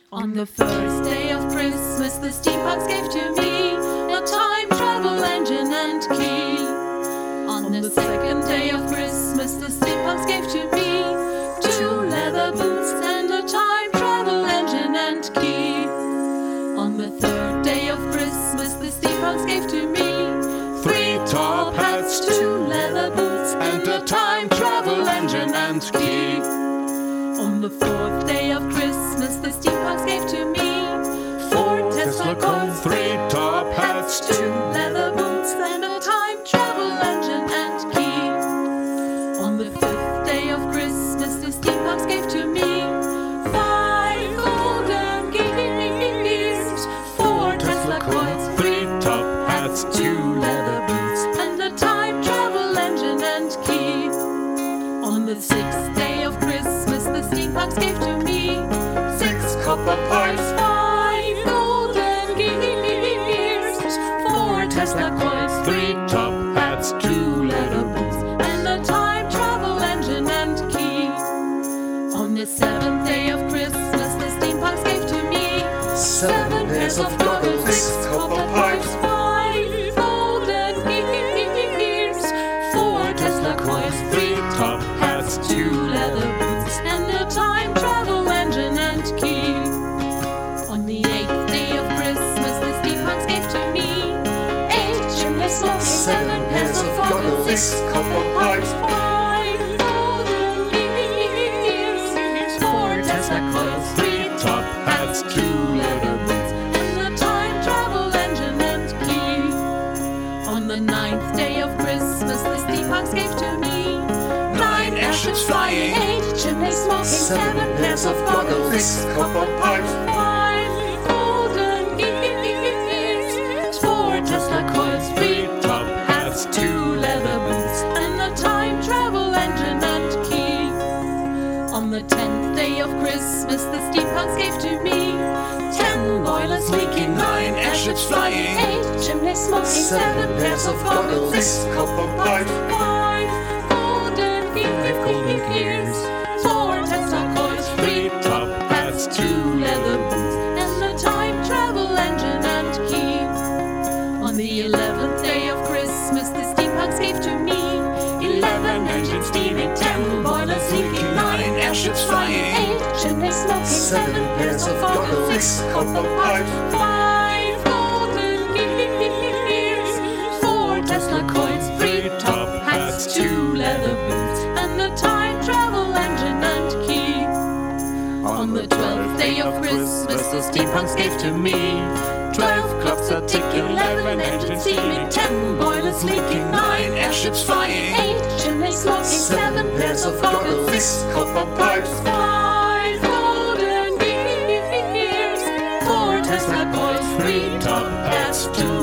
On the first day of Christmas, the steampunks gave to me a time travel engine and key. On the second day of Christmas, the steampunks gave to me 2 leather boots and a time travel engine and key. On the third day of Christmas, the steampunks gave to me 3 top hats, 2 leather boots and a time travel engine and key. On the fourth day of Christmas, the steampunks gave to me 4 Tesla coils, 3 top hats, 2 leather boots and a time travel engine and key. On the fifth day of Christmas, the steampunks gave to me 5 golden gears, 4 Tesla coils, 3 top hats, 2 leather boots and a time travel engine and key. On the sixth day of Christmas, the steampunks gave to me 6 copper pipes, 5 golden gears, 4 Tesla coils, 3 top hats, 2 leather boots. and a time travel engine and key. On the seventh day of Christmas, the steampunks gave to me 7 pairs of goggles, 6 copper pipes, 5 golden gears, 4 Tesla coils, 3 top hats, 2 leather boots and a time travel engine and key. On the 8th day of Christmas, the steampunks gave to me 8 chimney smokes, 7 pairs of goggles, 6 copper pipes, 5 golden gears, 4 Tesla coils, 3 top hats, 2 leather boots. and a time travel engine and key. On the 9th day of Christmas, the steampunks gave to me 9 airships flying, 8 chimney smoking, 7 pairs of goggles, 6 copper pipes, 5 golden gears, 4 Tesla coils, 3 top hats, 2 leather boots and a time travel engine and key. On the 10th day of Christmas, the steampunks gave to me 10 boilers leaking, 9 airships flying, 8 chimney smoking, 7 pairs of goggles, 6 copper pipes, 5 golden gears, 4 Tesla coils, 3 top hats, 2 leather boots and a time travel engine and key. On the 11th day of Christmas, the steampunks gave to me 11 engines steaming, 10 boilers leaking, 9 airships flying, 8 chimney smoking, 7 pairs of goggles, 6 copper pipes, 5 golden gears, 4 Tesla coils, 3 top hats, 2 leather boots and a time travel engine and key. On the 12th day of Christmas, the steampunks gave to me 12 clocks are ticking, 11 engines steaming, 10 boilers leaking, 9 airships flying, 8 chimney smoking, 7 pairs of goggles, 6 copper pipes, 5 golden gears, 4 Tesla coils, 3 top hats, 2